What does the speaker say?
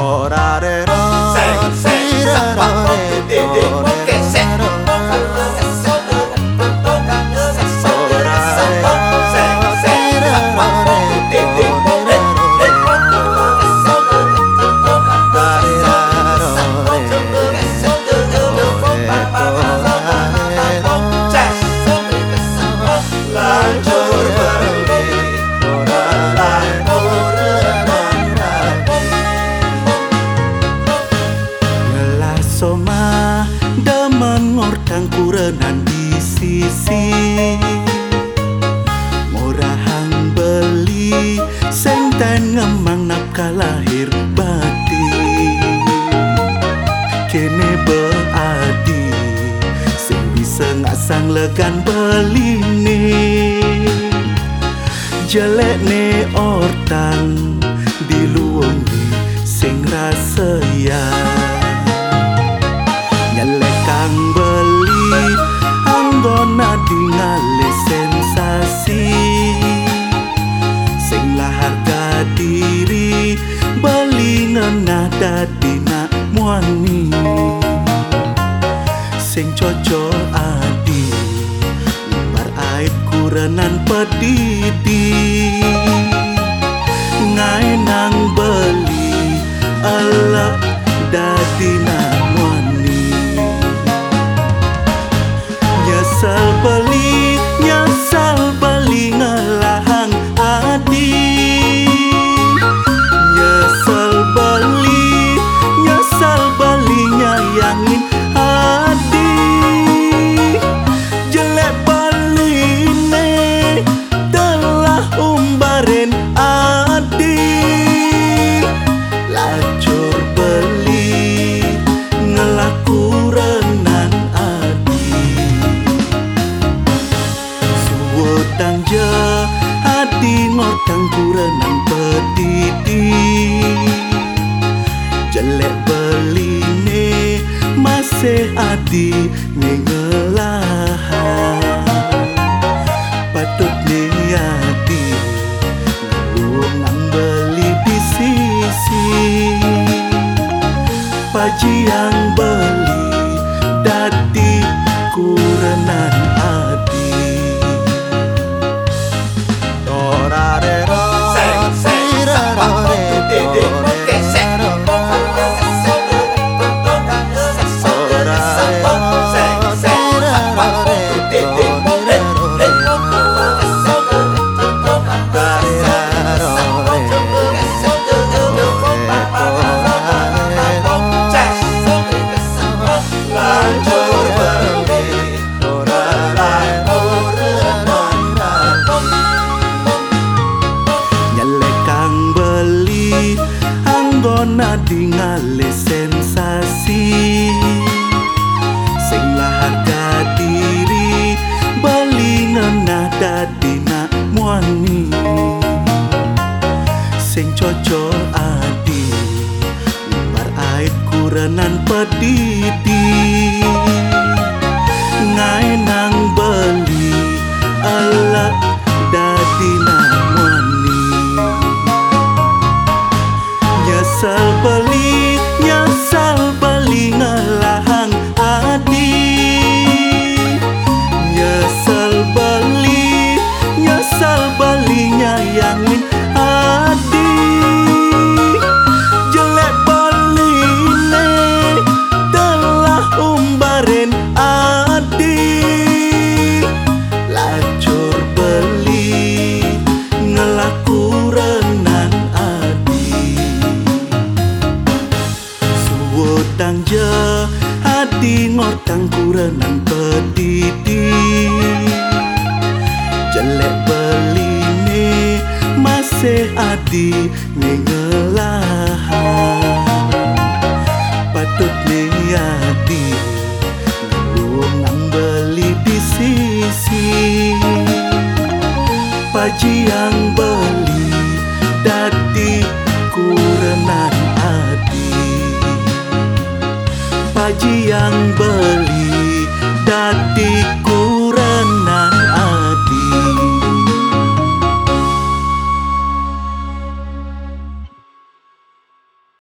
Demen kurenan di sisi murahang beli senten ngemang nafkah lahir batin kene beadi sing bisa ngasang legan beline jelek ne ortan diluongi sing rasaya nyelekang beli anggona dingali sensasi sing lah harga diri beli ngenah dadi nak muani sing cocok adi bar aib kurenan pedidi ngai nang beli elak dadi nak muani nyesal beli ngelahang adi nyesal beli nyayangin adi jelek beli ne telah umbaren adi lacur beli ngelaku renan tangja hati ngotang kurenan pedidi jelek beline masih adi ngelahan patut niati nang beli di sisi paji yang beli dadi kurenan adi anggona dingali sensasi sing lah harga diri beli ngenah dadi nak muani sing cocok adi bar aib kurenan pedidi ngai nang beli elak dadi nak muani nyesal beli ngelahang adi nyesal beli nyayangin adi jelek beli ne telah umbaren adi lacur beli ngelaku renan tangja hati ngotang kurenan pedidi jelek beline masih adi ngelahan patut niati nang beli di sisi paji yang beli dadi kurenan adi paji yang